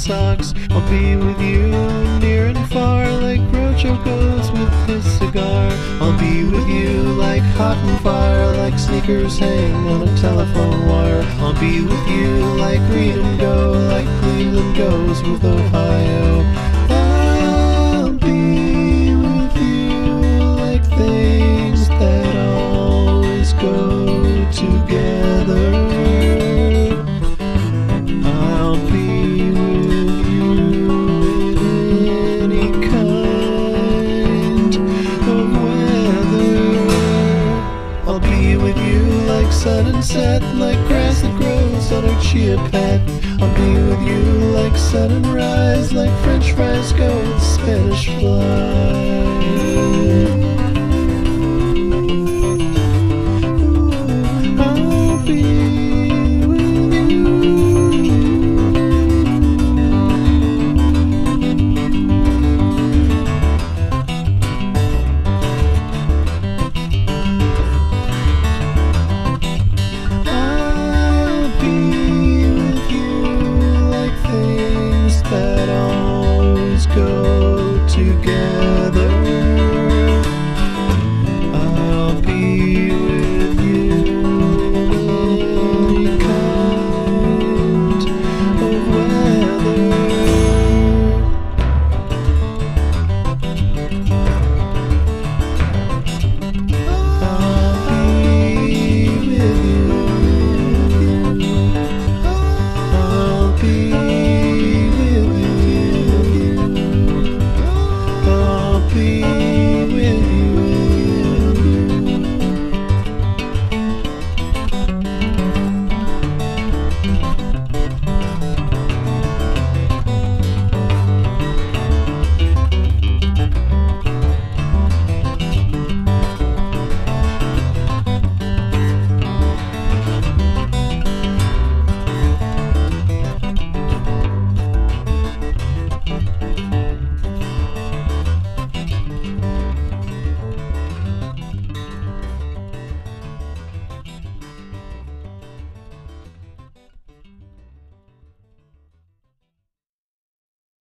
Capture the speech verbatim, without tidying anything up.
socks. I'll be with you near and far, like Groucho goes with his cigar. I'll be with you like hot and fire, like sneakers hang on a telephone wire. I'll be with you like read and go, like Cleveland goes with Ohio. I'll be with you like things that always go together. I'll be with you in any kind of weather. I'll be with you like sun and set, like grass that grows on a chia pet. I'll be with you like sun and rise, like French fries go with Spanish fly. I'll be with you. I'll be with you like things that always go together.